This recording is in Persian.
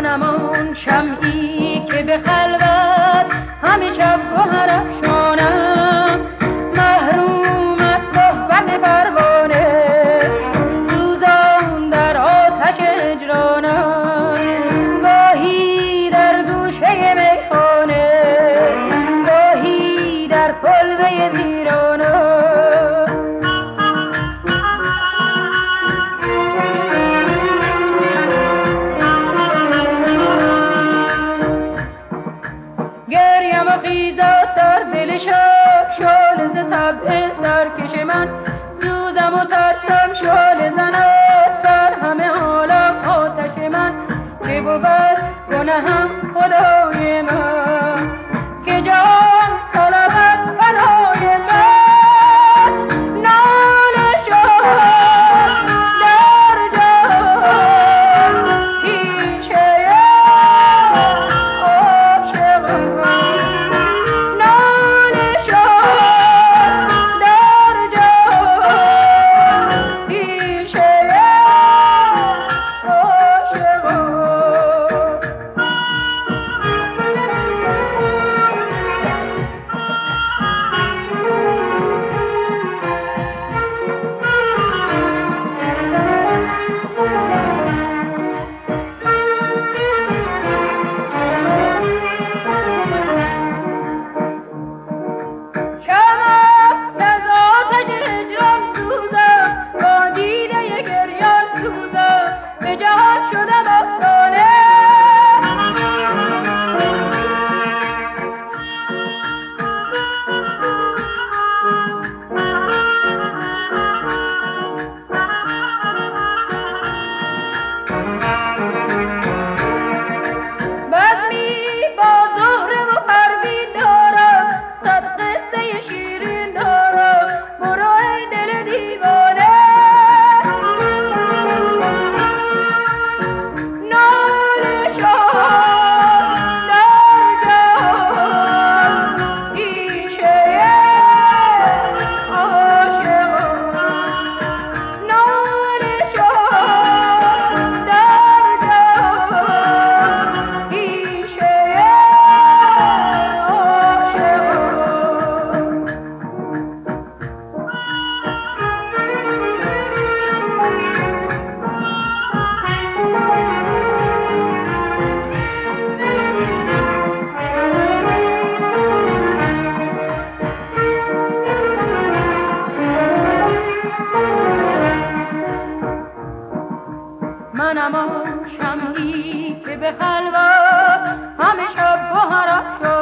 منم آن شمعی که به خلوت همه شب گهر افشانم، محروم از صحبت پروانه سوزان در آتش هجرانم. گاهی در گوشه میخانه، گاهی در کلبه ویرانم. گریم و خیزد در دل شب، شعله ز طبع سرکش من، سوزم و ترسم شعله زند بر همه عالم آتش من. چه بود گنهم خدای من که جان طلبد فدای من. ناله شد در جان پیشه عاشقان، ناله شد در جان پیشه عاشقان. شمع از آتش هجران سوزم، با دیده گریان سوزم، به جهان شدم افسانه. بزمی با زهره و پروین دارم، صد قصه شیرین دارم، برو ای دل دیوانه. ناله شد در جان پیشه عاشقان، ناله شد در جان پیشه عاشقان. منم آن شمعی که به خلوت همه شب گهر افشانم،